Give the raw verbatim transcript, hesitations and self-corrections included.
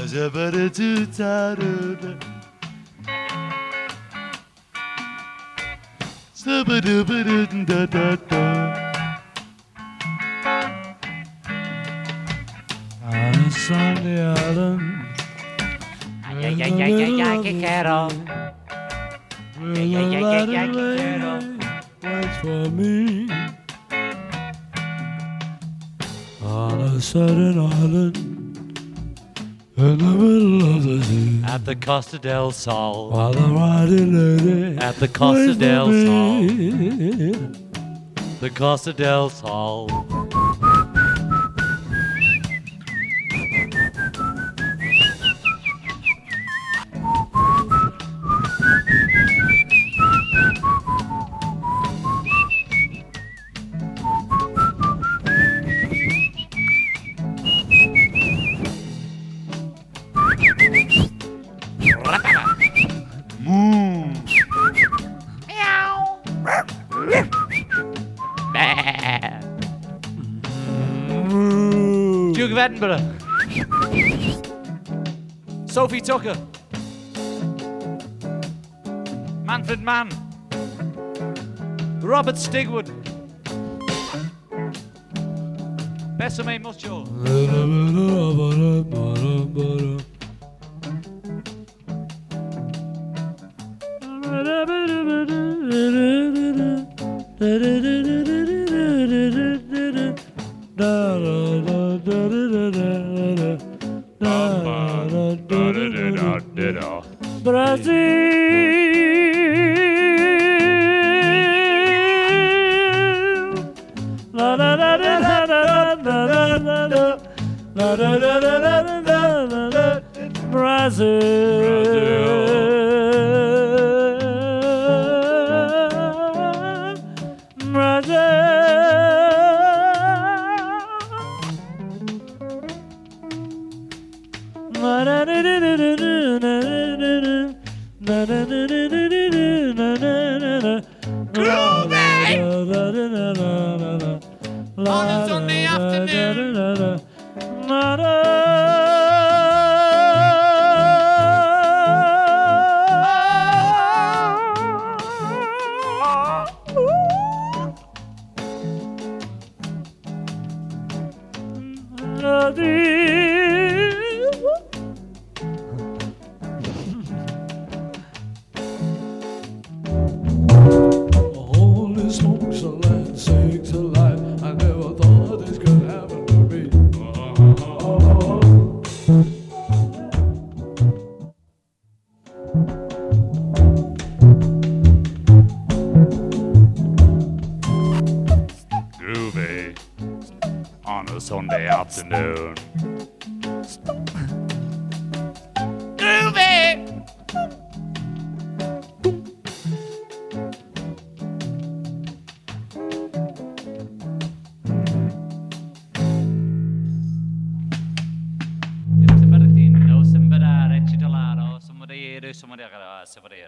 On a Sunday island. Ay, ay, ay, ay, ay, ay, que quiero. Ay, ay, ay, ay, ay, que quiero. Waits for me on a certain island in the middle of the sea. At the Costa del Sol. While the riding lady At the Costa waits for del Sol. me. The Costa del Sol. Duke of Edinburgh. Sophie Tucker. Manfred Mann. Robert Stigwood. Besame mucho. On a Sunday afternoon. Holy smokes, a land sakes alive. I never thought this could happen to me. Groovy on a Sunday afternoon. Groovy. No, somebody, somebody, somebody, somebody, somebody,